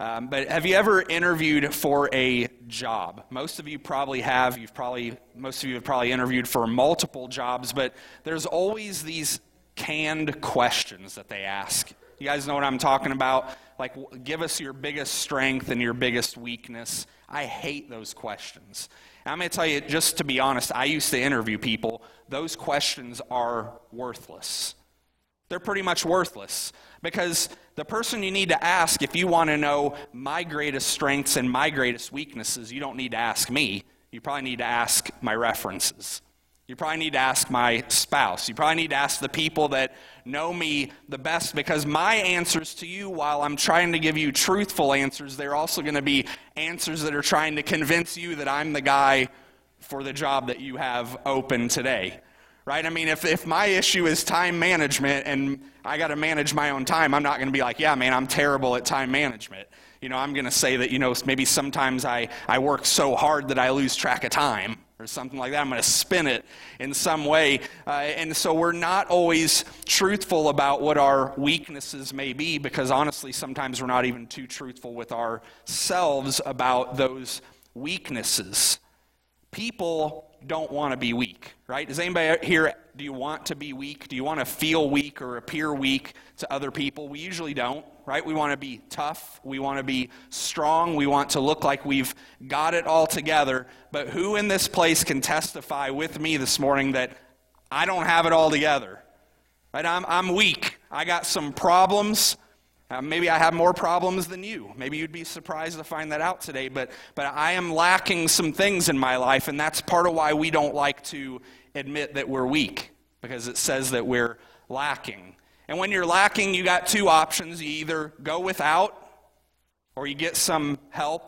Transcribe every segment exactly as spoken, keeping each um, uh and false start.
Um, but have you ever interviewed for a job? Most of you probably have. You've probably, most of you have probably interviewed for multiple jobs, but there's always these canned questions that they ask. You guys know what I'm talking about? Like, give us your biggest strength and your biggest weakness. I hate those questions. And I'm going to tell you, just to be honest, I used to interview people. Those questions are worthless. They're pretty much worthless, because the person you need to ask, if you want to know my greatest strengths and my greatest weaknesses, you don't need to ask me. You probably need to ask my references. You probably need to ask my spouse. You probably need to ask the people that know me the best, because my answers to you, while I'm trying to give you truthful answers, they're also going to be answers that are trying to convince you that I'm the guy for the job that you have open today. Right? I mean, if, if my issue is time management and I got to manage my own time, I'm not going to be like, yeah, man, I'm terrible at time management. You know, I'm going to say that, you know, maybe sometimes I, I work so hard that I lose track of time or something like that. I'm going to spin it in some way. Uh, and so we're not always truthful about what our weaknesses may be, because honestly, sometimes we're not even too truthful with ourselves about those weaknesses. People don't want to be weak, right? Does anybody here, do you want to be weak? Do you want to feel weak or appear weak to other people? We usually don't, right? We want to be tough. We want to be strong. We want to look like we've got it all together. But who in this place can testify with me this morning that I don't have it all together? Right? I'm, I'm weak. I got some problems. Uh, maybe I have more problems than you. Maybe you'd be surprised to find that out today, but but I am lacking some things in my life, and that's part of why we don't like to admit that we're weak, because it says that we're lacking. And when you're lacking, you got two options. You either go without or you get some help.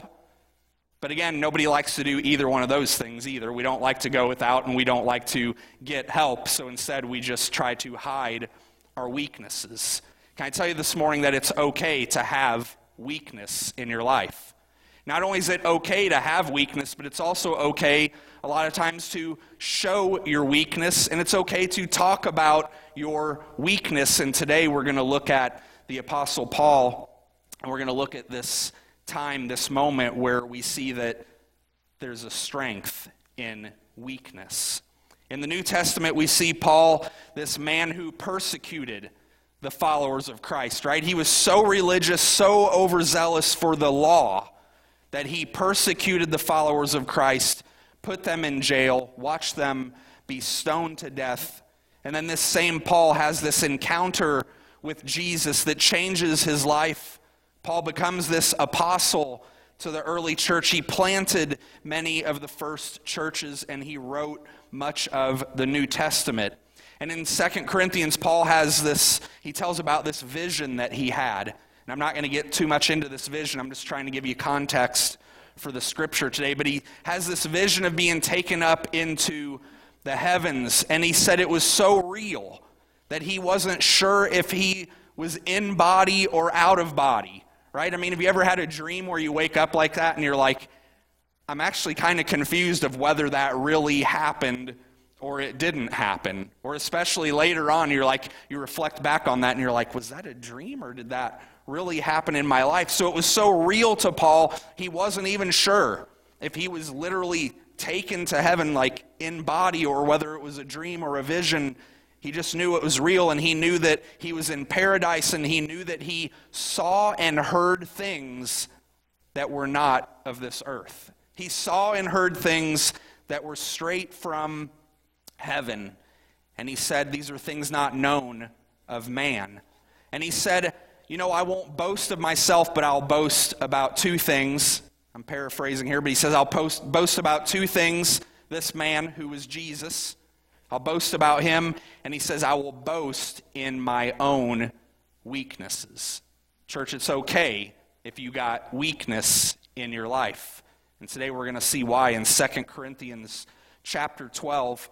But again, nobody likes to do either one of those things either. We don't like to go without, and we don't like to get help, so instead we just try to hide our weaknesses. Can I tell you this morning that it's okay to have weakness in your life? Not only is it okay to have weakness, but it's also okay a lot of times to show your weakness, and it's okay to talk about your weakness. And today we're going to look at the Apostle Paul, and we're going to look at this time, this moment where we see that there's a strength in weakness. In the New Testament, we see Paul, this man who persecuted the followers of Christ, right? He was so religious, so overzealous for the law, that he persecuted the followers of Christ, put them in jail, watched them be stoned to death. And then this same Paul has this encounter with Jesus that changes his life. Paul becomes this apostle to the early church. He planted many of the first churches, and he wrote much of the New Testament. And in Second Corinthians, Paul has this, he tells about this vision that he had. And I'm not going to get too much into this vision. I'm just trying to give you context for the scripture today. But he has this vision of being taken up into the heavens. And he said it was so real that he wasn't sure if he was in body or out of body. Right? I mean, have you ever had a dream where you wake up like that and you're like, I'm actually kind of confused of whether that really happened or it didn't happen. Or especially later on, you're like, you reflect back on that and you're like, was that a dream or did that really happen in my life? So it was so real to Paul, he wasn't even sure if he was literally taken to heaven, like in body, or whether it was a dream or a vision. He just knew it was real, and he knew that he was in paradise, and he knew that he saw and heard things that were not of this earth. He saw and heard things that were straight from heaven. And he said, these are things not known of man. And he said, you know, I won't boast of myself, but I'll boast about two things. I'm paraphrasing here, but he says, I'll post, boast about two things. This man who was Jesus, I'll boast about him. And he says, I will boast in my own weaknesses. Church, it's okay if you got weakness in your life. And today we're going to see why in Second Corinthians chapter twelve.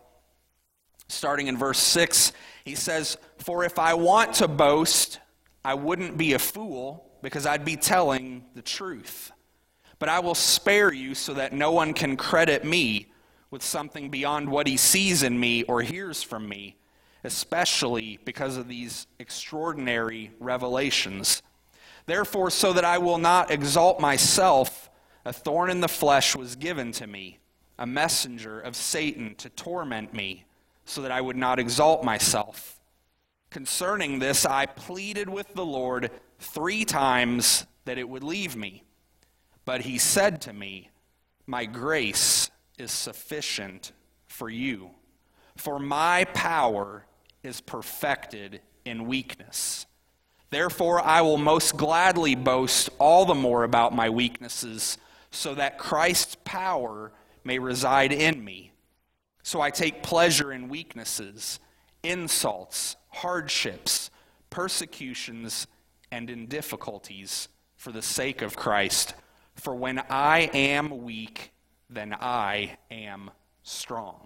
Starting in verse six, he says, for if I want to boast, I wouldn't be a fool, because I'd be telling the truth. But I will spare you so that no one can credit me with something beyond what he sees in me or hears from me, especially because of these extraordinary revelations. Therefore, so that I will not exalt myself, a thorn in the flesh was given to me, a messenger of Satan to torment me, so that I would not exalt myself. Concerning this, I pleaded with the Lord three times that it would leave me. But he said to me, my grace is sufficient for you, for my power is perfected in weakness. Therefore, I will most gladly boast all the more about my weaknesses, so that Christ's power may reside in me. So I take pleasure in weaknesses, insults, hardships, persecutions, and in difficulties for the sake of Christ. For when I am weak, then I am strong.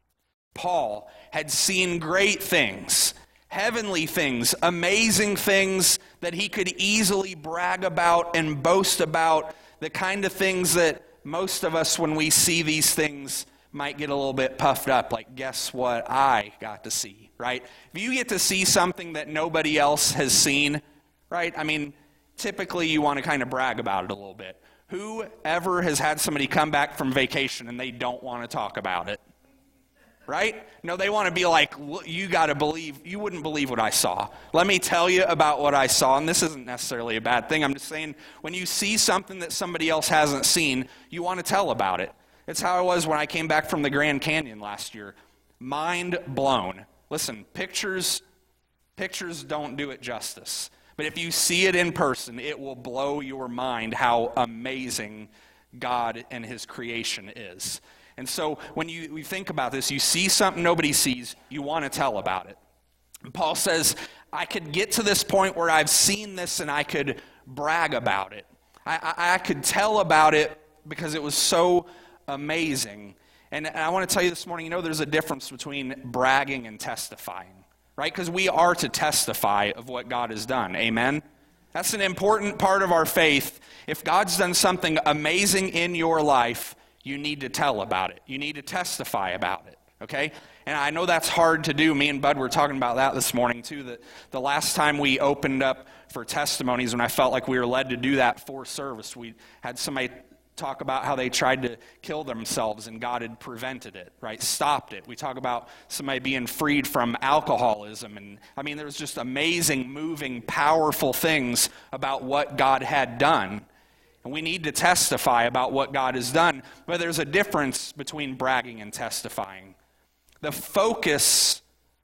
Paul had seen great things, heavenly things, amazing things that he could easily brag about and boast about, the kind of things that most of us, when we see these things, might get a little bit puffed up, like, guess what I got to see, right? If you get to see something that nobody else has seen, right, I mean, typically you want to kind of brag about it a little bit. Who ever has had somebody come back from vacation and they don't want to talk about it? Right? No, they want to be like, you got to believe, you wouldn't believe what I saw. Let me tell you about what I saw. And this isn't necessarily a bad thing. I'm just saying, when you see something that somebody else hasn't seen, you want to tell about it. It's how I was when I came back from the Grand Canyon last year. Mind blown. Listen, pictures, pictures don't do it justice. But if you see it in person, it will blow your mind how amazing God and his creation is. And so when you, you think about this, you see something nobody sees, you want to tell about it. And Paul says, I could get to this point where I've seen this and I could brag about it. I, I, I could tell about it because it was so amazing. And, and I want to tell you this morning, you know, there's a difference between bragging and testifying, right? Because we are to testify of what God has done. Amen? That's an important part of our faith. If God's done something amazing in your life, you need to tell about it. You need to testify about it, okay? And I know that's hard to do. Me and Bud were talking about that this morning, too, that the last time we opened up for testimonies, when I felt like we were led to do that for service, we had somebody talk about how they tried to kill themselves and God had prevented it, right? Stopped it. We talk about somebody being freed from alcoholism. And I mean, there's just amazing, moving, powerful things about what God had done. And we need to testify about what God has done. But there's a difference between bragging and testifying. The focus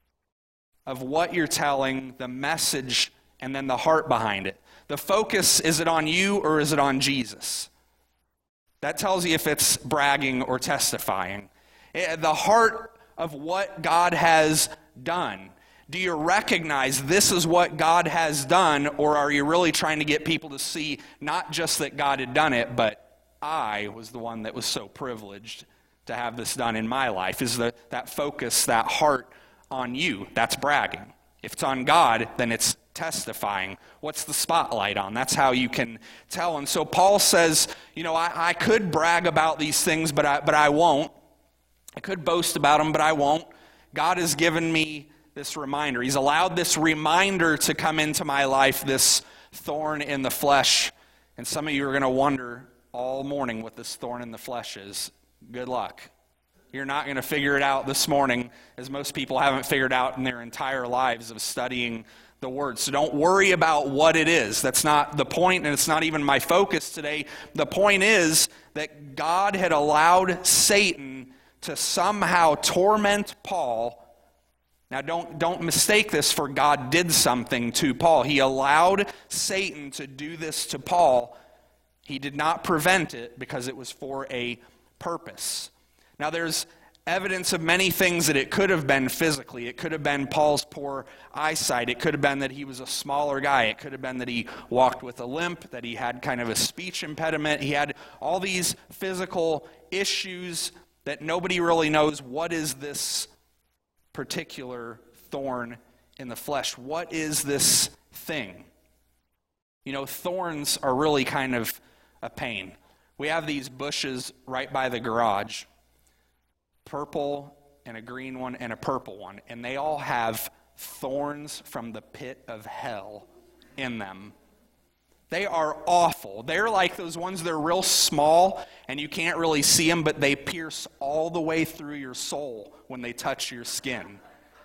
of what you're telling, the message, and then the heart behind it. The focus, is it on you or is it on Jesus? That tells you if it's bragging or testifying. The heart of what God has done. Do you recognize this is what God has done, or are you really trying to get people to see not just that God had done it, but I was the one that was so privileged to have this done in my life? Is the, that focus, that heart on you? That's bragging. If it's on God, then it's testifying. What's the spotlight on? That's how you can tell. And so Paul says, you know, I, I could brag about these things, but I, but I won't. I could boast about them, but I won't. God has given me this reminder. He's allowed this reminder to come into my life, this thorn in the flesh. And some of you are going to wonder all morning what this thorn in the flesh is. Good luck. You're not going to figure it out this morning, as most people haven't figured out in their entire lives of studying the Word. So don't worry about what it is. That's not the point, and it's not even my focus today. The point is that God had allowed Satan to somehow torment Paul. Now, don't, don't mistake this for God did something to Paul. He allowed Satan to do this to Paul. He did not prevent it because it was for a purpose. Now, there's evidence of many things that it could have been physically. It could have been Paul's poor eyesight. It could have been that he was a smaller guy. It could have been that he walked with a limp, that he had kind of a speech impediment. He had all these physical issues that nobody really knows. What is this particular thorn in the flesh? What is this thing? You know, thorns are really kind of a pain. We have these bushes right by the garage, purple and a green one and a purple one, and they all have thorns from the pit of hell in them. They are awful. They're like those ones that are real small and you can't really see them, but they pierce all the way through your soul when they touch your skin.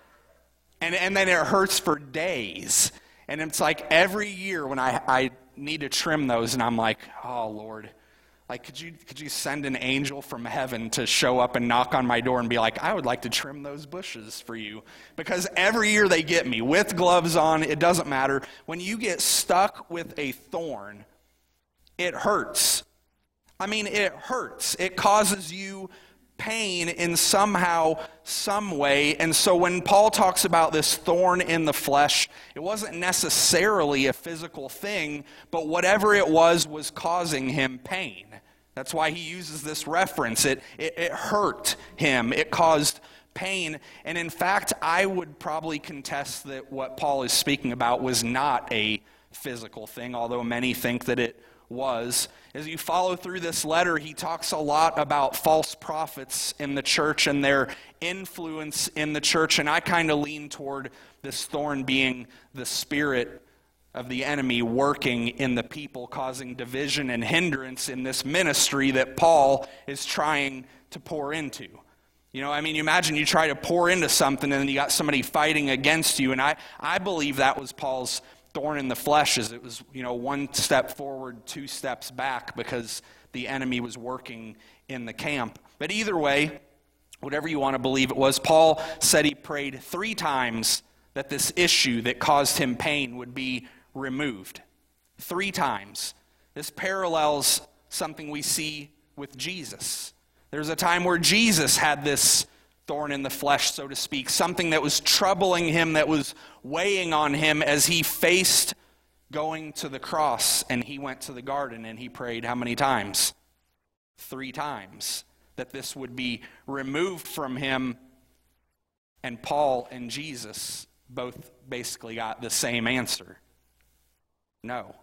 And, and then it hurts for days. And it's like every year when I, I need to trim those and I'm like, oh, Lord, like could you could you send an angel from heaven to show up and knock on my door and be like, I would like to trim those bushes for you. Because every year they get me, with gloves on, it doesn't matter. When you get stuck with a thorn, it hurts. I mean, it hurts. It causes you pain in somehow, some way. And so when Paul talks about this thorn in the flesh, it wasn't necessarily a physical thing, but whatever it was was causing him pain. That's why he uses this reference. It, it, it hurt him. It caused pain. And in fact, I would probably contest that what Paul is speaking about was not a physical thing, although many think that it was. As you follow through this letter, he talks a lot about false prophets in the church and their influence in the church, and I kind of lean toward this thorn being the spirit of the enemy working in the people, causing division and hindrance in this ministry that Paul is trying to pour into. You know, I mean, you imagine you try to pour into something and then you got somebody fighting against you, and I, I believe that was Paul's thorn in the flesh. Is it was, you know, one step forward, two steps back, because the enemy was working in the camp. But either way, whatever you want to believe it was, Paul said he prayed three times that this issue that caused him pain would be removed. Three times. This parallels something we see with Jesus. There's a time where Jesus had this thorn in the flesh, so to speak, something that was troubling him, that was weighing on him as he faced going to the cross, and he went to the garden and he prayed how many times? Three times. That this would be removed from him, and Paul and Jesus both basically got the same answer. No.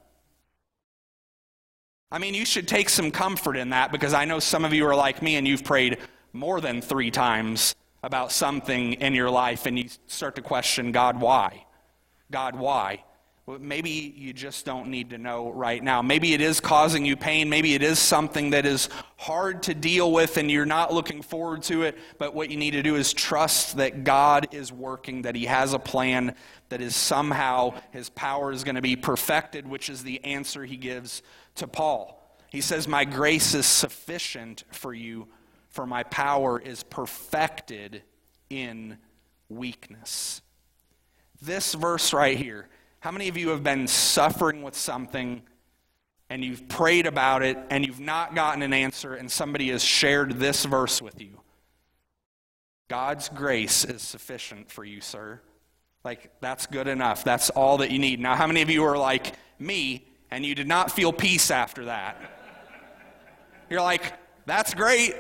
I mean, you should take some comfort in that, because I know some of you are like me and you've prayed more than three times about something in your life, and you start to question, God, why? God, why? Well, maybe you just don't need to know right now. Maybe it is causing you pain. Maybe it is something that is hard to deal with and you're not looking forward to it. But what you need to do is trust that God is working, that he has a plan, that is somehow his power is going to be perfected, which is the answer he gives to Paul. He says, my grace is sufficient for you, for my power is perfected in weakness. This verse right here, how many of you have been suffering with something and you've prayed about it and you've not gotten an answer, and somebody has shared this verse with you? God's grace is sufficient for you, sir. Like, that's good enough. That's all that you need. Now, how many of you are like me and you did not feel peace after that? You're like, that's great.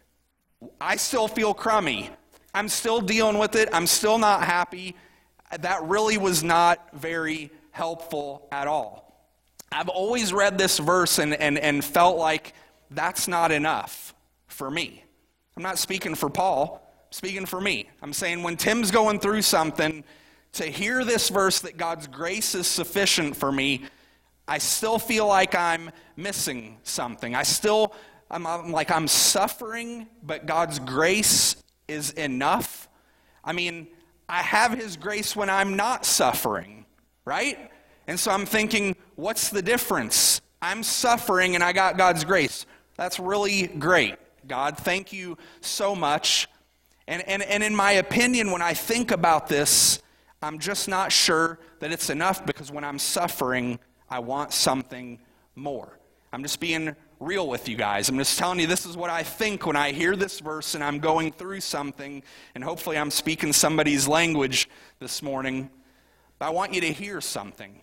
I still feel crummy. I'm still dealing with it. I'm still not happy. That really was not very helpful at all. I've always read this verse and, and, and felt like that's not enough for me. I'm not speaking for Paul. I'm speaking for me. I'm saying when Tim's going through something, to hear this verse that God's grace is sufficient for me, I still feel like I'm missing something. I still, I'm, I'm like I'm suffering, but God's grace is enough. I mean, I have his grace when I'm not suffering, right? And so I'm thinking, what's the difference? I'm suffering and I got God's grace. That's really great. God, thank you so much. And, and, and in my opinion, when I think about this, I'm just not sure that it's enough, because when I'm suffering, I want something more. I'm just being real with you guys. I'm just telling you this is what I think when I hear this verse and I'm going through something, and hopefully I'm speaking somebody's language this morning. But I want you to hear something.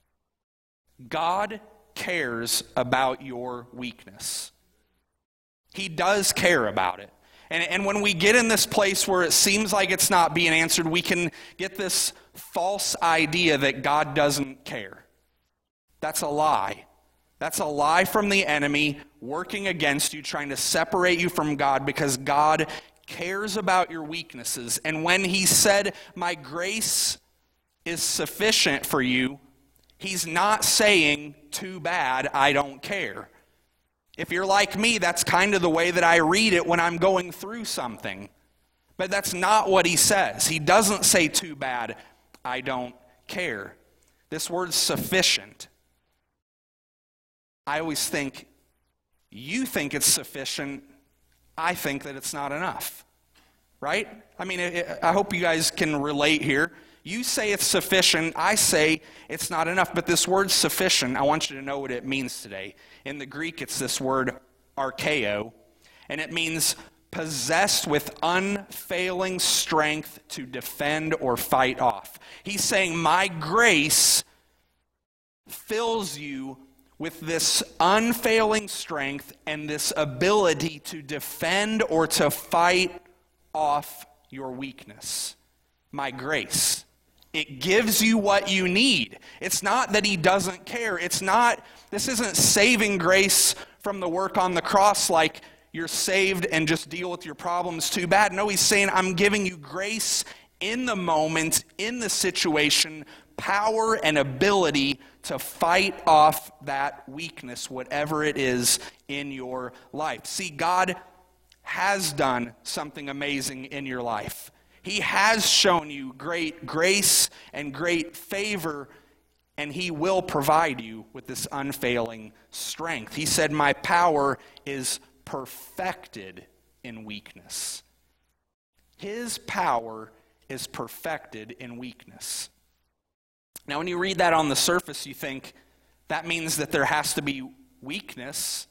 God cares about your weakness. He does care about it. And, and when we get in this place where it seems like it's not being answered, we can get this false idea that God doesn't care. That's a lie. That's a lie from the enemy working against you, trying to separate you from God, because God cares about your weaknesses. And when he said, my grace is sufficient for you, He's not saying, too bad, I don't care. If you're like me, that's kind of the way that I read it when I'm going through something. But that's not what he says. He doesn't say, too bad, I don't care. This word sufficient, I always think, you think it's sufficient, I think that it's not enough. Right? I mean, it, I hope you guys can relate here. You say it's sufficient, I say it's not enough. But this word sufficient, I want you to know what it means today. In the Greek, it's this word archeo, and it means possessed with unfailing strength to defend or fight off. He's saying, my grace fills you with this unfailing strength and this ability to defend or to fight off your weakness. My grace. It gives you what you need. It's not that he doesn't care. It's not, this isn't saving grace from the work on the cross like you're saved and just deal with your problems too bad. No, he's saying, I'm giving you grace in the moment, in the situation, power and ability to fight off that weakness, whatever it is in your life. See, God has done something amazing in your life. He has shown you great grace and great favor, and he will provide you with this unfailing strength. He said, my power is perfected in weakness. His power is perfected in weakness. Now, when you read that on the surface, you think that means that there has to be weakness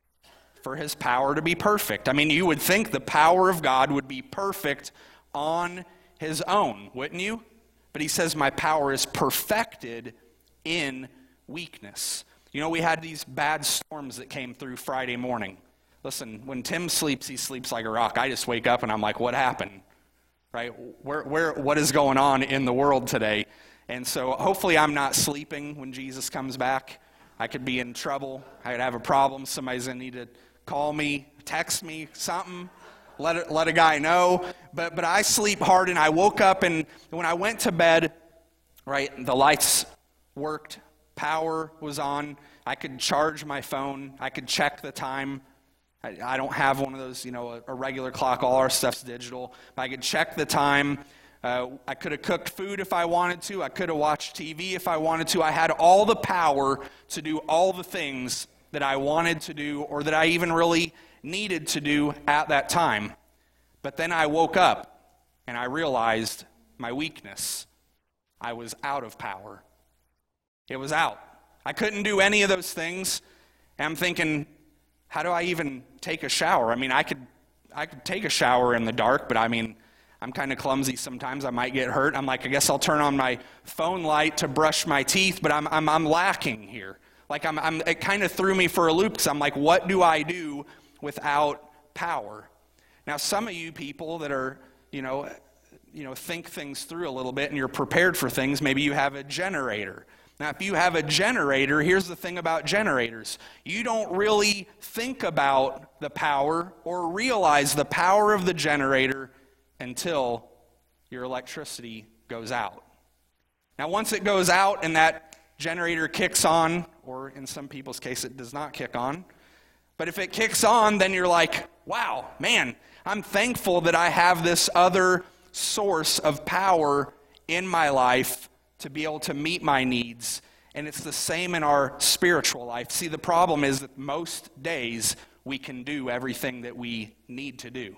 for his power to be perfect. I mean, you would think the power of God would be perfect on his own, wouldn't you? But he says, my power is perfected in weakness. You know, we had these bad storms that came through Friday morning. Listen, when Tim sleeps, he sleeps like a rock. I just wake up and I'm like, what happened? Right? Where, where, what is going on in the world today? And so hopefully I'm not sleeping when Jesus comes back. I could be in trouble. I could have a problem. Somebody's going to need to call me, text me, something. Let it, let a guy know. But but I sleep hard, and I woke up, and when I went to bed, right, the lights worked, power was on. I could charge my phone. I could check the time. I, I don't have one of those, you know, a, a regular clock. All our stuff's digital. But I could check the time. Uh, I could have cooked food if I wanted to. I could have watched T V if I wanted to. I had all the power to do all the things that I wanted to do or that I even really needed to do at that time. But then I woke up and I realized my weakness. I was out of power. It was out. I couldn't do any of those things. And I'm thinking, how do I even take a shower? I mean, I could I could take a shower in the dark, but I mean, I'm kind of clumsy sometimes. I might get hurt. I'm like, I guess I'll turn on my phone light to brush my teeth, but I'm I'm, I'm lacking here. Like I'm, I'm it kind of threw me for a loop because I'm like, what do I do without power? Now, some of you people that are, you know, you know, think things through a little bit and you're prepared for things, maybe you have a generator. Now, if you have a generator, here's the thing about generators. You don't really think about the power or realize the power of the generator until your electricity goes out. Now, once it goes out and that generator kicks on, or in some people's case it does not kick on, but if it kicks on, then you're like, wow, man, I'm thankful that I have this other source of power in my life to be able to meet my needs. And it's the same in our spiritual life. See, the problem is that most days we can do everything that we need to do.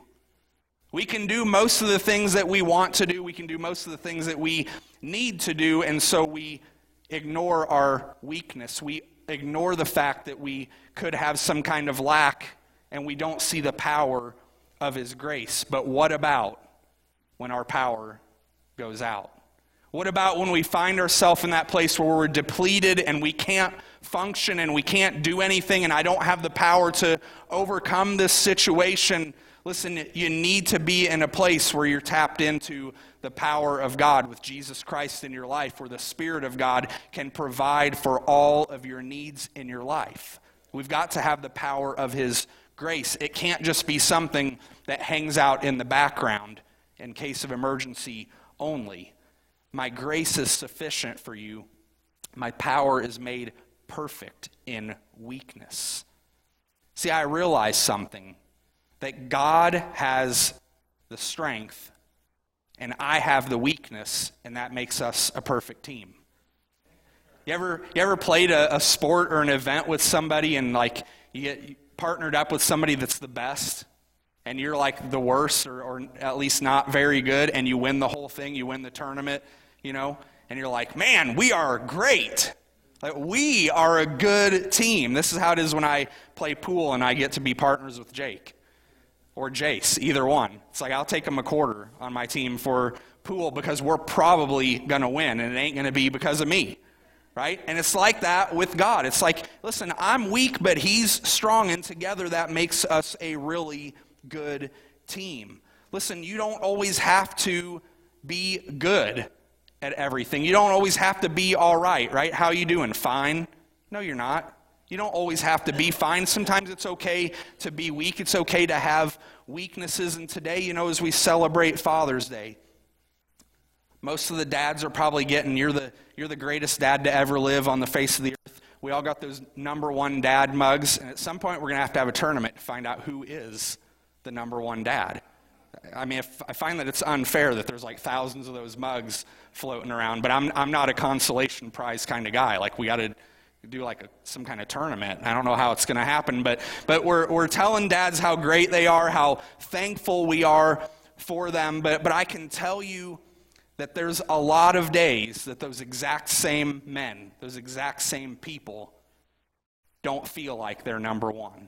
We can do most of the things that we want to do. We can do most of the things that we need to do. And so we ignore our weakness. We ignore the fact that we could have some kind of lack, and we don't see the power of his grace. But what about when our power goes out? What about when we find ourselves in that place where we're depleted and we can't function and we can't do anything and I don't have the power to overcome this situation? Listen, you need to be in a place where you're tapped into the power of God with Jesus Christ in your life, where the Spirit of God can provide for all of your needs in your life. We've got to have the power of his grace. It can't just be something that hangs out in the background in case of emergency only. My grace is sufficient for you. My power is made perfect in weakness. See, I realize something, that God has the strength and I have the weakness, and that makes us a perfect team. You ever you ever played a, a sport or an event with somebody and like you get partnered up with somebody that's the best and you're like the worst or, or at least not very good and you win the whole thing, you win the tournament, you know, and you're like, man, we are great. Like, we are a good team. This is how it is when I play pool and I get to be partners with Jake or Jace, either one. It's like I'll take him a quarter on my team for pool because we're probably going to win, and it ain't going to be because of me, right? And it's like that with God. It's like, listen, I'm weak, but he's strong, and together that makes us a really good team. Listen, you don't always have to be good at everything. You don't always have to be all right, right? How you doing? Fine? No, you're not. You don't always have to be fine. Sometimes it's okay to be weak. It's okay to have weaknesses. And today, you know, as we celebrate Father's Day, most of the dads are probably getting, you're the you're the greatest dad to ever live on the face of the earth. We all got those number one dad mugs. And at some point, we're going to have to have a tournament to find out who is the number one dad. I mean, if, I find that it's unfair that there's like thousands of those mugs floating around, but I'm I'm not a consolation prize kind of guy. Like, we got to do like a, some kind of tournament. I don't know how it's going to happen, but but we're we're telling dads how great they are, how thankful we are for them. But but I can tell you that there's a lot of days that those exact same men, those exact same people, don't feel like they're number one.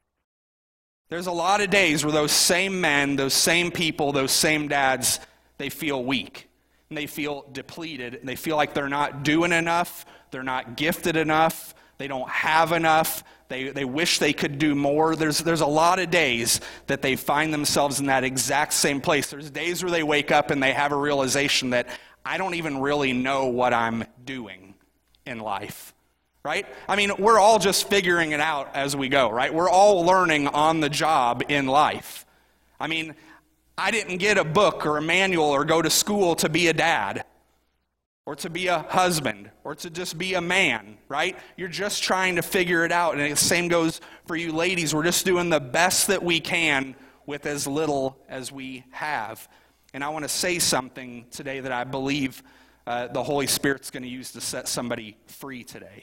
There's a lot of days where those same men, those same people, those same dads, they feel weak. And they feel depleted. And they feel like they're not doing enough. They're not gifted enough. They don't have enough. They they wish they could do more. There's there's a lot of days that they find themselves in that exact same place. There's days where they wake up and they have a realization that I don't even really know what I'm doing in life. Right? I mean, we're all just figuring it out as we go, right? We're all learning on the job in life. I mean, I didn't get a book or a manual or go to school to be a dad or to be a husband or to just be a man, right? You're just trying to figure it out. And the same goes for you ladies. We're just doing the best that we can with as little as we have. And I want to say something today that I believe uh, the Holy Spirit's going to use to set somebody free today.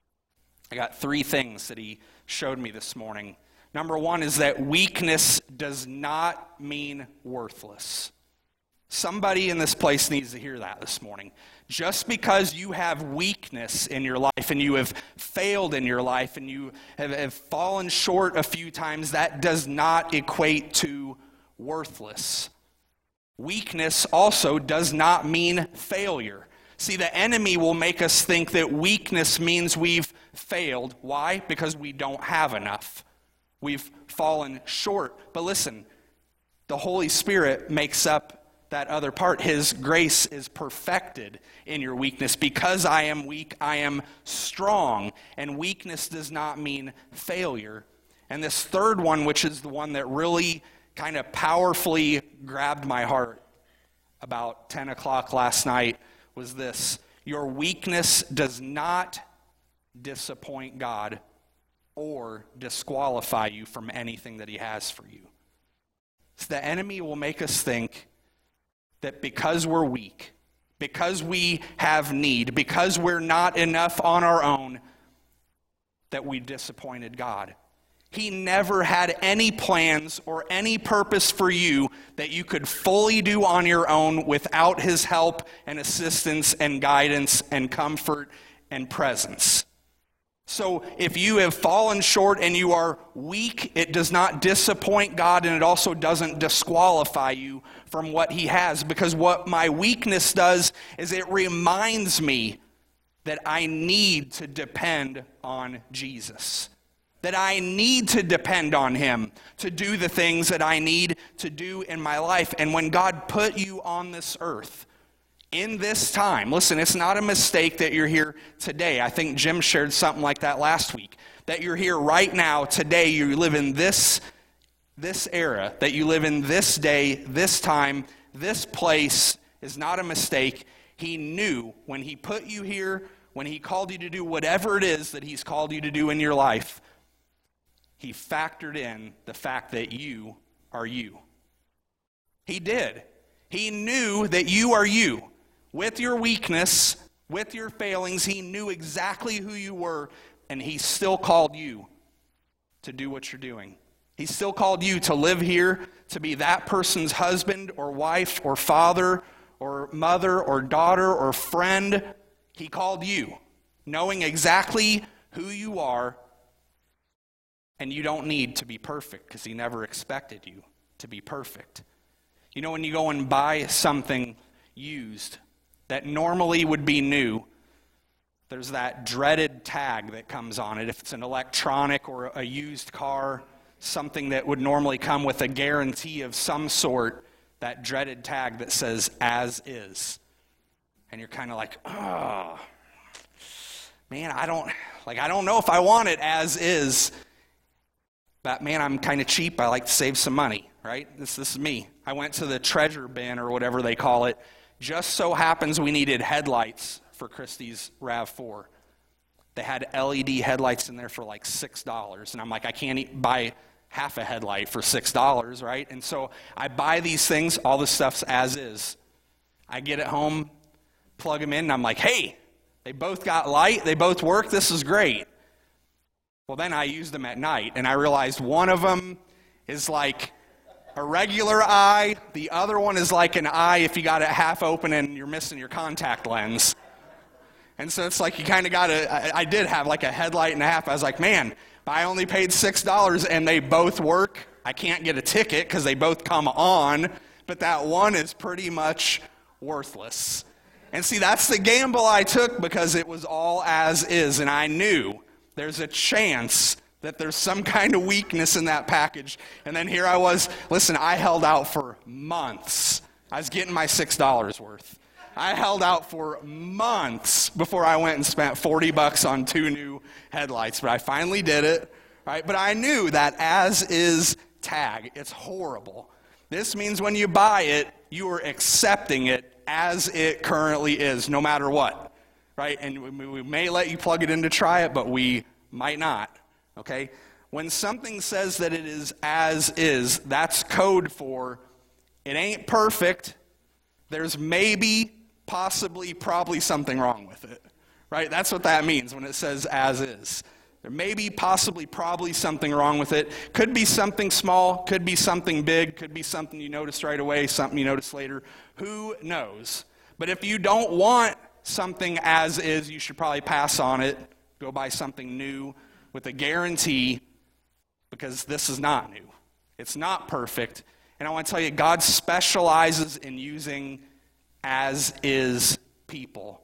I got three things that he showed me this morning. Number one is that weakness does not mean worthless. Somebody in this place needs to hear that this morning. Just because you have weakness in your life and you have failed in your life and you have, have fallen short a few times, that does not equate to worthless. Weakness also does not mean failure. See, the enemy will make us think that weakness means we've failed. Why? Because we don't have enough. We've fallen short. But listen, the Holy Spirit makes up that other part. His grace is perfected in your weakness. Because I am weak, I am strong. And weakness does not mean failure. And this third one, which is the one that really kind of powerfully grabbed my heart about ten o'clock last night, was this: your weakness does not disappoint God or disqualify you from anything that he has for you. So the enemy will make us think that because we're weak, because we have need, because we're not enough on our own, that we disappointed God. He never had any plans or any purpose for you that you could fully do on your own without his help and assistance and guidance and comfort and presence. So if you have fallen short and you are weak, it does not disappoint God, and it also doesn't disqualify you from what he has. Because what my weakness does is it reminds me that I need to depend on Jesus. That I need to depend on him to do the things that I need to do in my life. And when God put you on this earth, in this time, listen, it's not a mistake that you're here today. I think Jim shared something like that last week. That you're here right now, today, you live in this, this era, that you live in this day, this time, this place is not a mistake. He knew when he put you here, when when he called you to do whatever it is that he's called you to do in your life, he factored in the fact that you are you. He did. He knew that you are you. With your weakness, with your failings, he knew exactly who you were, and he still called you to do what you're doing. He still called you to live here, to be that person's husband or wife or father or mother or daughter or friend. He called you, knowing exactly who you are, and you don't need to be perfect because he never expected you to be perfect. You know, when you go and buy something used that normally would be new, there's that dreaded tag that comes on it. If it's an electronic or a used car, something that would normally come with a guarantee of some sort, that dreaded tag that says as is. And you're kind of like, oh, man, I don't, like, I don't know if I want it as is. But man, I'm kind of cheap. I like to save some money, right? This, this is me. I went to the treasure bin or whatever they call it. Just so happens we needed headlights for Christie's RAV four. They had L E D headlights in there for like six dollars. And I'm like, I can't eat, buy half a headlight for six dollars, right? And so I buy these things. All the stuff's as is. I get it home, plug them in, and I'm like, hey, they both got light. They both work. This is great. Well, then I used them at night, and I realized one of them is like a regular eye. The other one is like an eye if you got it half open and you're missing your contact lens. And so it's like you kind of got to, I, I did have like a headlight and a half. I was like, man, I only paid six dollars and they both work. I can't get a ticket because they both come on, but that one is pretty much worthless. And see, that's the gamble I took because it was all as is, and I knew there's a chance that there's some kind of weakness in that package. And then here I was, listen, I held out for months. I was getting my six dollars worth. I held out for months before I went and spent forty bucks on two new headlights, but I finally did it, right? But I knew that as is tag, it's horrible. This means when you buy it, you are accepting it as it currently is, no matter what. Right? And we may let you plug it in to try it, but we might not, okay? When something says that it is as is, that's code for it ain't perfect. There's maybe, possibly, probably something wrong with it, right? That's what that means when it says as is. There may be, possibly, probably something wrong with it. Could be something small, could be something big, could be something you notice right away, something you notice later. Who knows? But if you don't want something as is, you should probably pass on it, go buy something new with a guarantee, because this is not new. It's not perfect. And I want to tell you, God specializes in using as is people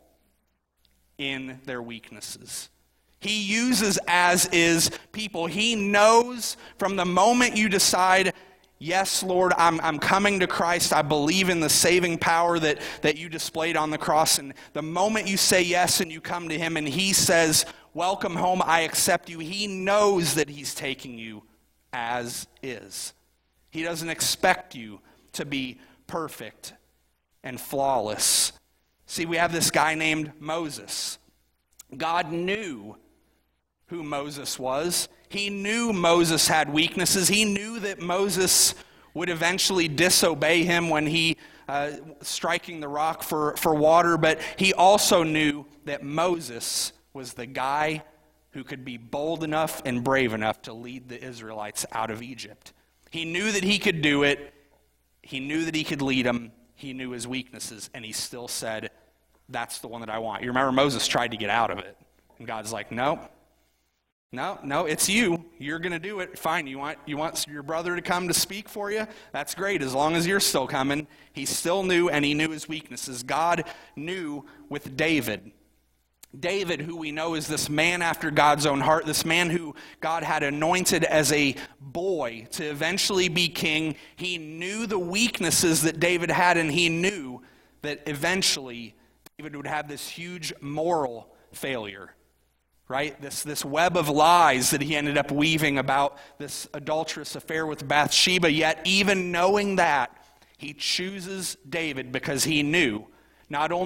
in their weaknesses. He uses as is people. He knows from the moment you decide, yes, Lord, I'm, I'm coming to Christ. I believe in the saving power that, that you displayed on the cross. And the moment you say yes and you come to him and he says, welcome home, I accept you, he knows that he's taking you as is. He doesn't expect you to be perfect and flawless. See, we have this guy named Moses. God knew who Moses was. He knew Moses had weaknesses. He knew that Moses would eventually disobey him when he uh, striking the rock for, for water, but he also knew that Moses was the guy who could be bold enough and brave enough to lead the Israelites out of Egypt. He knew that he could do it. He knew that he could lead them. He knew his weaknesses, and he still said, that's the one that I want. You remember Moses tried to get out of it, and God's like, no. No, no, it's you. You're going to do it. Fine, you want you want your brother to come to speak for you? That's great, as long as you're still coming. He still knew, and he knew his weaknesses. God knew with David. David, who we know is this man after God's own heart, this man who God had anointed as a boy to eventually be king. He knew the weaknesses that David had, and he knew that eventually David would have this huge moral failure. Right? This, this web of lies that he ended up weaving about this adulterous affair with Bathsheba. Yet even knowing that, he chooses David because he knew not only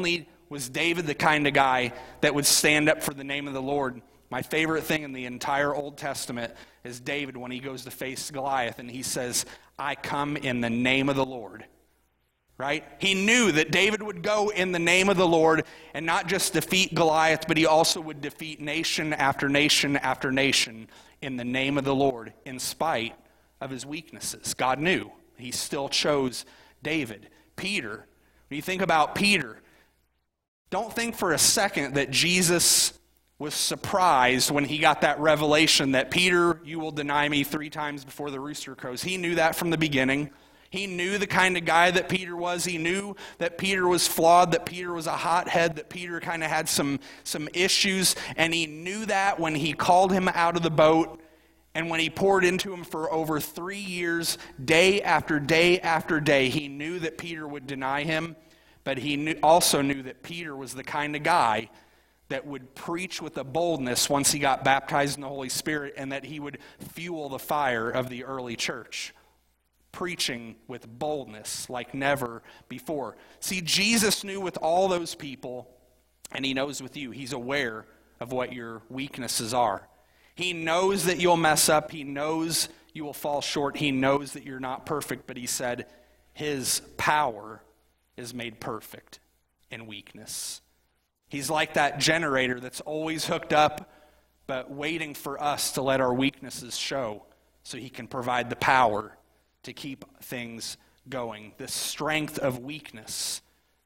Was David the kind of guy that would stand up for the name of the Lord? My favorite thing in the entire Old Testament is David when he goes to face Goliath and he says, I come in the name of the Lord. Right? He knew that David would go in the name of the Lord and not just defeat Goliath, but he also would defeat nation after nation after nation in the name of the Lord in spite of his weaknesses. God knew. He still chose David. Peter, when you think about Peter, don't think for a second that Jesus was surprised when he got that revelation that, Peter, you will deny me three times before the rooster crows. He knew that from the beginning. He knew the kind of guy that Peter was. He knew that Peter was flawed, that Peter was a hothead, that Peter kind of had some, some issues. And he knew that when he called him out of the boat and when he poured into him for over three years, day after day after day, he knew that Peter would deny him. But he knew, also knew that Peter was the kind of guy that would preach with a boldness once he got baptized in the Holy Spirit, and that he would fuel the fire of the early church, preaching with boldness like never before. See, Jesus knew with all those people, and he knows with you. He's aware of what your weaknesses are. He knows that you'll mess up. He knows you will fall short. He knows that you're not perfect, but he said his power is made perfect in weakness. He's like that generator that's always hooked up, but waiting for us to let our weaknesses show so he can provide the power to keep things going. The strength of weakness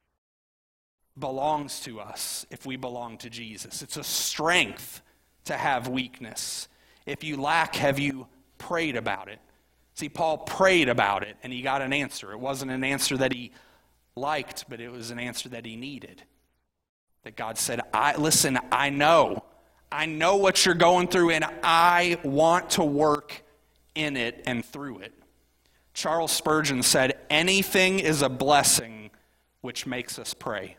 belongs to us if we belong to Jesus. It's a strength to have weakness. If you lack, have you prayed about it? See, Paul prayed about it, and he got an answer. It wasn't an answer that he liked, but it was an answer that he needed. That God said, I listen, I know. I know what you're going through, and I want to work in it and through it. Charles Spurgeon said, anything is a blessing which makes us pray.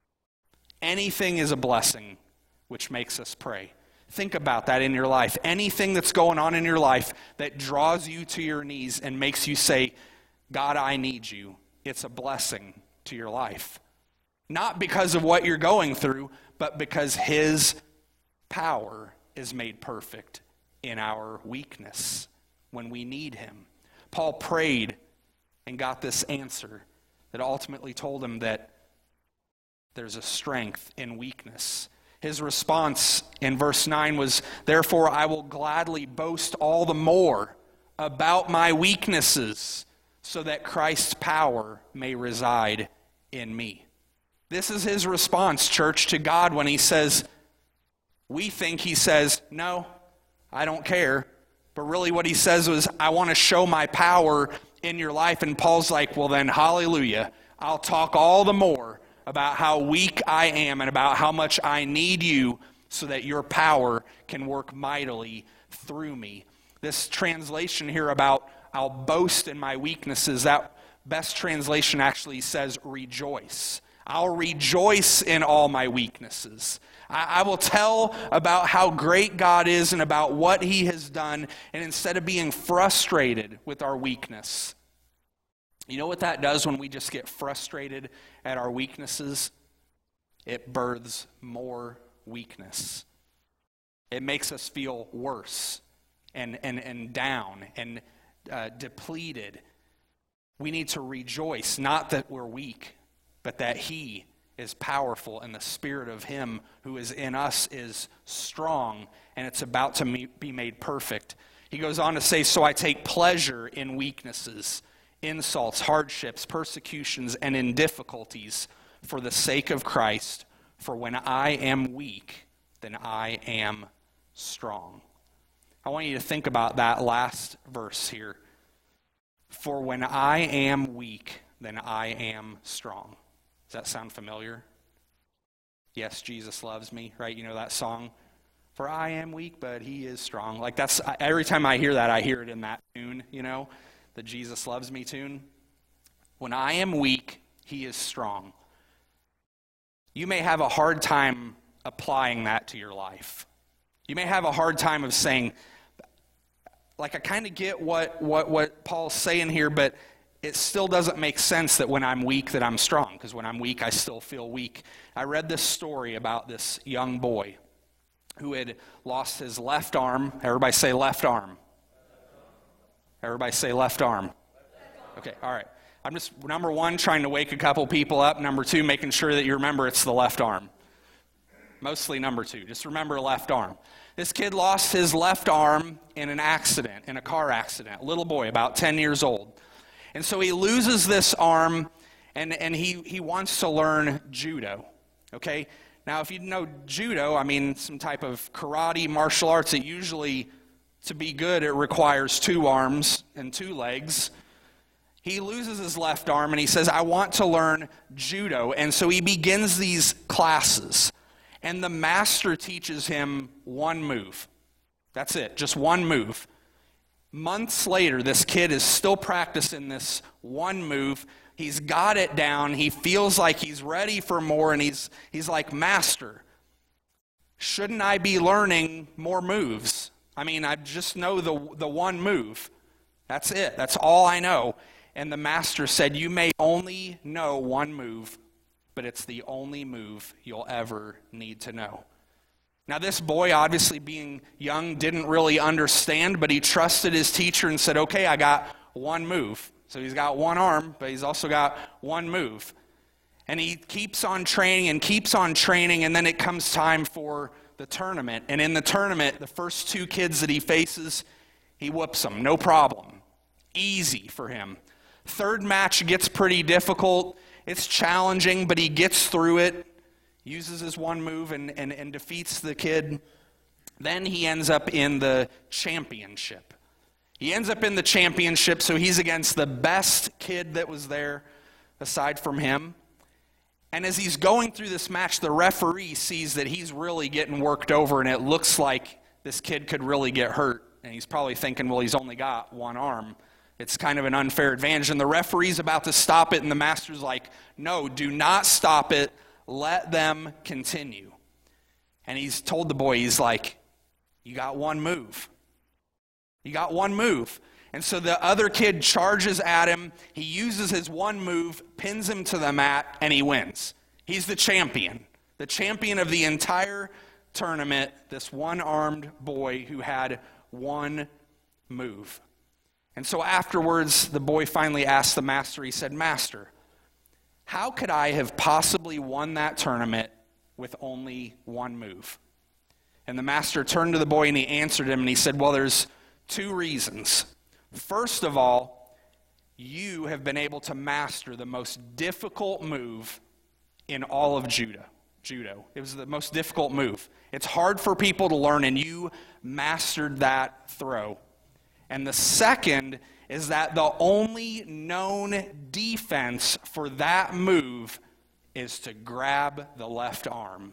Anything is a blessing which makes us pray. Think about that in your life. Anything that's going on in your life that draws you to your knees and makes you say, God, I need you. It's a blessing to your life. Not because of what you're going through, but because his power is made perfect in our weakness when we need him. Paul prayed and got this answer that ultimately told him that there's a strength in weakness. His response in verse nine was, therefore I will gladly boast all the more about my weaknesses, so that Christ's power may reside in me. This is his response, church, to God when he says, we think he says, no, I don't care. But really what he says was, I want to show my power in your life. And Paul's like, well then, hallelujah. I'll talk all the more about how weak I am and about how much I need you so that your power can work mightily through me. This translation here about I'll boast in my weaknesses, that best translation actually says rejoice. I'll rejoice in all my weaknesses. I, I will tell about how great God is and about what he has done, and instead of being frustrated with our weakness, you know what that does when we just get frustrated at our weaknesses? It births more weakness. It makes us feel worse and, and, and down and uh, depleted. We need to rejoice, not that we're weak, but that he is powerful and the spirit of him who is in us is strong, and it's about to be made perfect. He goes on to say, so I take pleasure in weaknesses, insults, hardships, persecutions, and in difficulties for the sake of Christ. For when I am weak, then I am strong. I want you to think about that last verse here. For when I am weak, then I am strong. Does that sound familiar? Yes, Jesus loves me, right? You know that song? For I am weak, but he is strong. Like that's, every time I hear that, I hear it in that tune, you know, the Jesus loves me tune. When I am weak, he is strong. You may have a hard time applying that to your life. You may have a hard time of saying, like, I kind of get what, what, what Paul's saying here, but it still doesn't make sense that when I'm weak that I'm strong. because when I'm weak, I still feel weak. I read this story about this young boy who had lost his left arm. Everybody say left arm. Everybody say left arm. Okay, all right. I'm just, number one, trying to wake a couple people up. Number two, making sure that you remember it's the left arm. Mostly number two. Just remember left arm. This kid lost his left arm in an accident, in a car accident. A little boy, about ten years old. And so he loses this arm, and, and he, he wants to learn judo. Okay? Now, if you know judo, I mean, some type of karate, martial arts, it usually, to be good, it requires two arms and two legs. He loses his left arm, and he says, I want to learn judo. And so he begins these classes. And the master teaches him one move. That's it, just one move. Months later, this kid is still practicing this one move. He's got it down. He feels like he's ready for more, and he's he's like, Master, shouldn't I be learning more moves? I mean, I just know the the one move. That's it. That's all I know. And the master said, you may only know one move, but it's the only move you'll ever need to know. Now, this boy, obviously being young, didn't really understand, but he trusted his teacher and said, okay, I got one move. So he's got one arm, but he's also got one move. And he keeps on training and keeps on training, and then it comes time for the tournament. And in the tournament, the first two kids that he faces, he whoops them, no problem. Easy for him. Third match gets pretty difficult. It's challenging, but he gets through it, uses his one move, and, and, and defeats the kid. Then he ends up in the championship. He ends up in the championship, so he's against the best kid that was there aside from him. And as he's going through this match, the referee sees that he's really getting worked over, and it looks like this kid could really get hurt. And he's probably thinking, well, he's only got one arm. It's kind of an unfair advantage. And the referee's about to stop it, and the master's like, no, do not stop it. Let them continue. And he's told the boy, he's like, you got one move. You got one move. And so the other kid charges at him. He uses his one move, pins him to the mat, and he wins. He's the champion. The champion of the entire tournament, this one-armed boy who had one move. And so afterwards, the boy finally asked the master, he said, Master, how could I have possibly won that tournament with only one move? And the master turned to the boy and he answered him and he said, well, there's two reasons. First of all, you have been able to master the most difficult move in all of judo. Judo. It was the most difficult move. It's hard for people to learn, and you mastered that throw. And the second is that the only known defense for that move is to grab the left arm.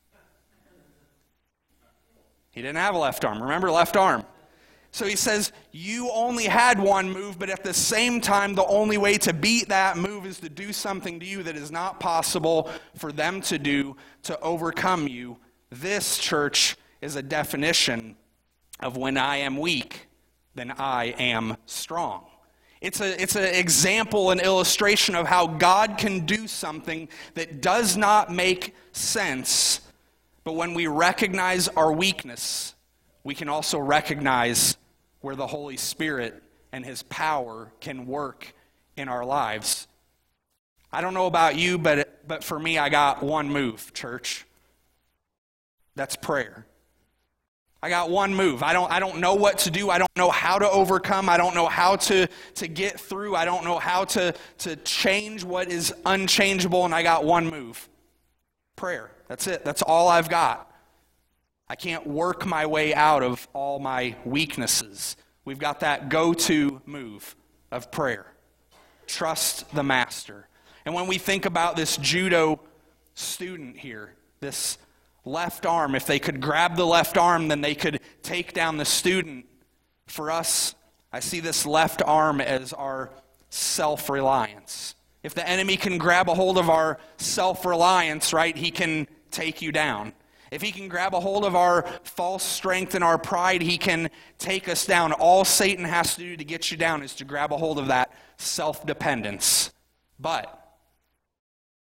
He didn't have a left arm. Remember, left arm. So he says, you only had one move, but at the same time, the only way to beat that move is to do something to you that is not possible for them to do to overcome you. This, church, is a definition of when I am weak, then I am strong. It's a it's an example, an illustration of how God can do something that does not make sense. But when we recognize our weakness, we can also recognize where the Holy Spirit and His power can work in our lives. I don't know about you, but but for me, I got one move, church. That's prayer. I got one move. I don't I don't know what to do. I don't know how to overcome. I don't know how to, to get through. I don't know how to, to change what is unchangeable, and I got one move. Prayer. That's it. That's all I've got. I can't work my way out of all my weaknesses. We've got that go-to move of prayer. Trust the master. And when we think about this judo student here, this left arm, if they could grab the left arm, then they could take down the student. For us, I see this left arm as our self-reliance. If the enemy can grab a hold of our self-reliance, right, he can take you down. If he can grab a hold of our false strength and our pride, he can take us down. All Satan has to do to get you down is to grab a hold of that self-dependence. But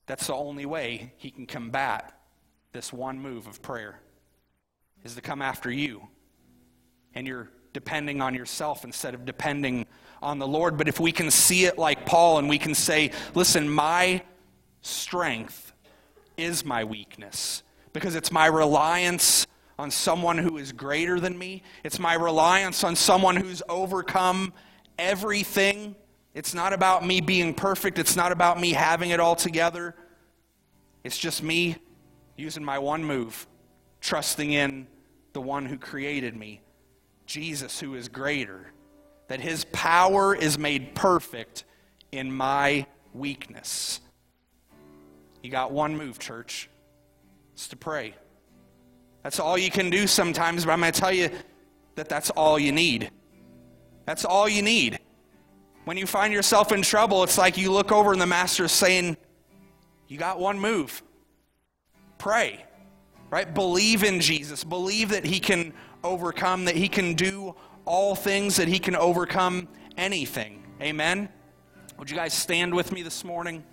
That's the only way he can combat this one move of prayer, is to come after you. And you're depending on yourself instead of depending on the Lord. But if we can see it like Paul and we can say, listen, my strength is my weakness, because it's my reliance on someone who is greater than me. It's my reliance on someone who's overcome everything. It's not about me being perfect. It's not about me having it all together. It's just me using my one move, trusting in the one who created me, Jesus, who is greater, that his power is made perfect in my weakness. You got one move, church. It's to pray. That's all you can do sometimes, but I'm going to tell you that that's all you need. That's all you need. When you find yourself in trouble, it's like you look over and the master is saying, you got one move. Pray. Right? Believe in Jesus. Believe that he can overcome, that he can do all things, that he can overcome anything. Amen? Would you guys stand with me this morning?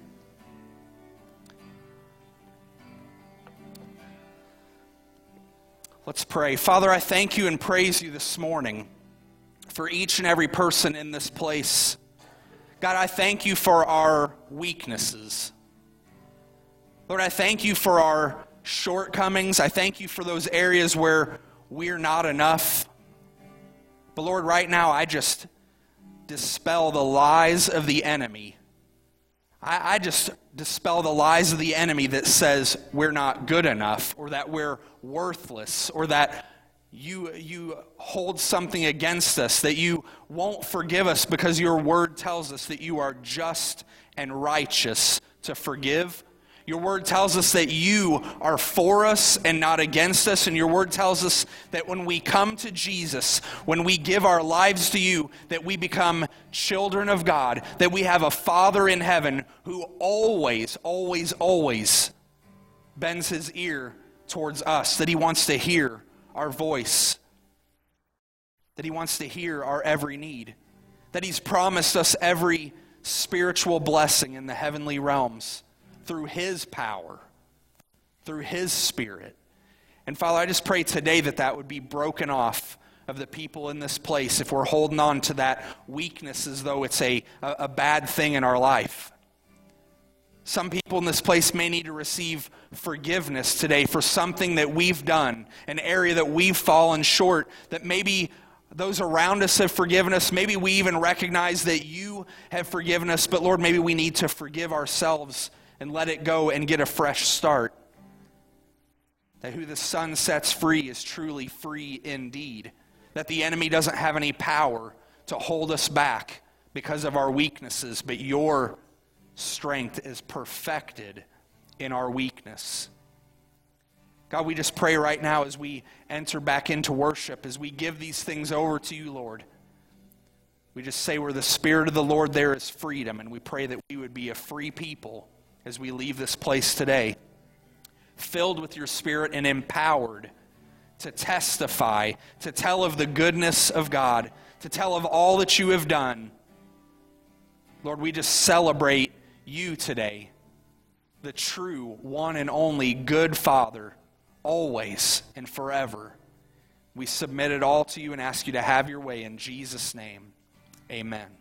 Let's pray. Father, I thank you and praise you this morning for each and every person in this place. God, I thank you for our weaknesses. Lord, I thank you for our shortcomings. I thank you for those areas where we're not enough. But Lord, right now, I just dispel the lies of the enemy. I, I just dispel the lies of the enemy that says we're not good enough, or that we're worthless, or that you, you hold something against us, that you won't forgive us because your word tells us that you are just and righteous to forgive. Your word tells us that you are for us and not against us. And your word tells us that when we come to Jesus, when we give our lives to you, that we become children of God, that we have a Father in heaven who always, always, always bends his ear towards us, that he wants to hear our voice, that he wants to hear our every need, that he's promised us every spiritual blessing in the heavenly realms, through his power, through his Spirit. And Father, I just pray today that that would be broken off of the people in this place if we're holding on to that weakness as though it's a, a, a bad thing in our life. Some people in this place may need to receive forgiveness today for something that we've done, an area that we've fallen short, that maybe those around us have forgiven us. Maybe we even recognize that you have forgiven us, but Lord, maybe we need to forgive ourselves and let it go and get a fresh start. That who the Son sets free is truly free indeed. That the enemy doesn't have any power to hold us back because of our weaknesses, but your strength is perfected in our weakness. God, we just pray right now as we enter back into worship, as we give these things over to you, Lord. We just say where the Spirit of the Lord there is freedom, and we pray that we would be a free people as we leave this place today, filled with your Spirit and empowered to testify, to tell of the goodness of God, to tell of all that you have done. Lord, we just celebrate you today, the true, one and only good Father, always and forever. We submit it all to you and ask you to have your way in Jesus' name. Amen.